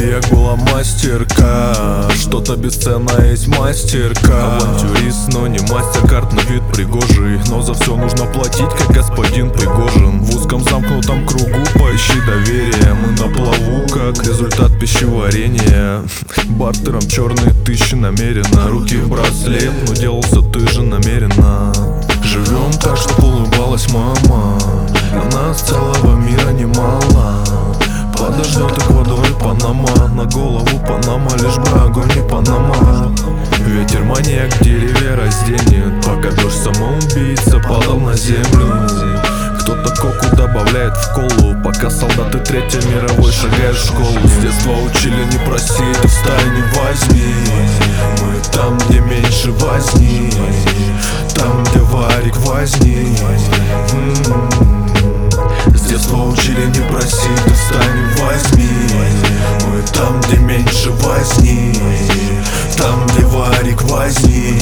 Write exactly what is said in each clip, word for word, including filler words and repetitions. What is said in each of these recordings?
як была мастерка, что-то бесценное есть мастерка. Авантюрист, но не мастер-карт, на вид пригожий, но за все нужно платить, как господин Пригожин. В узком замкнутом кругу поищи доверие, мы на плаву, как результат пищеварения. Бартером черные тысячи намеренно, руки в браслет, но делался ты же намеренно. Живем так, что улыбалась мама, для нас целого мира немало. Подождет Эквадор и Панама, на голову Панама, лишь бы огонь не Панама. Ветер маньяк в дереве разденет, пока дождь самоубийца падал на землю. Кто-то коку добавляет в колу, пока солдаты Третьей мировой шагают в школу. С детства учили не проси, ты встань, не возьми. Мы там, где меньше возни, там, где варик возни. С детства учили не проси, ты встань и возьми. Мы там, где меньше возни, там, где варик возни.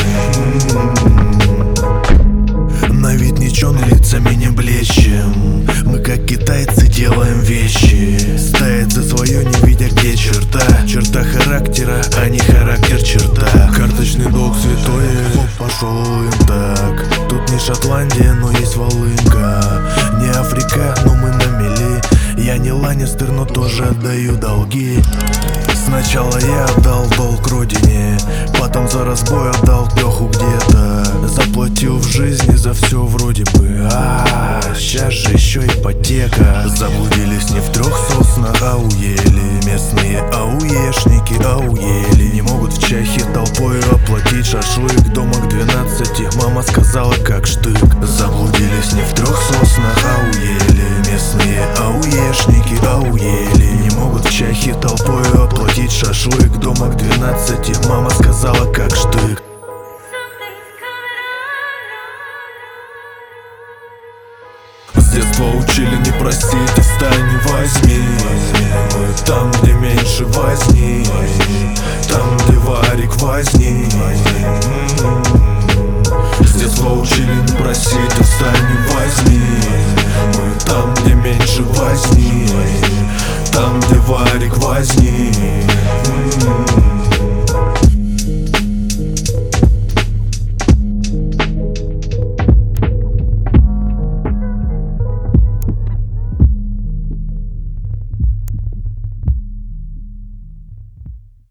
На вид ничего, но лицами не блещем. Мы как китайцы делаем вещи, ставят за свое, не видя где черта. Черта характера, а не характер черта. Карточный долг святой, пошел им так. Тут не Шотландия, но есть волынка. Не Африка, но мы на мели. Я не Ланнистер, но тоже отдаю долги. Сначала я отдал долг родине, потом за разбой отдал Леху где-то. Заплатил в жизни за все вроде бы, а сейчас же еще ипотека. Заблудились не в трех соснах, а уели. Местные ауешники ауели. Не могут в чахе толпою оплатить шашлык. Дома к двенадцати мама сказала как штык. Заблудились не в трех соснах, а уели. Местные ауешники ауели. Не могут в чахе толпою оплатить шашлык. Дома к двенадцати мама сказала как штык. С детства учили не проси, ты встань и возьми. Мы там, где меньше возни, там, где варик возни.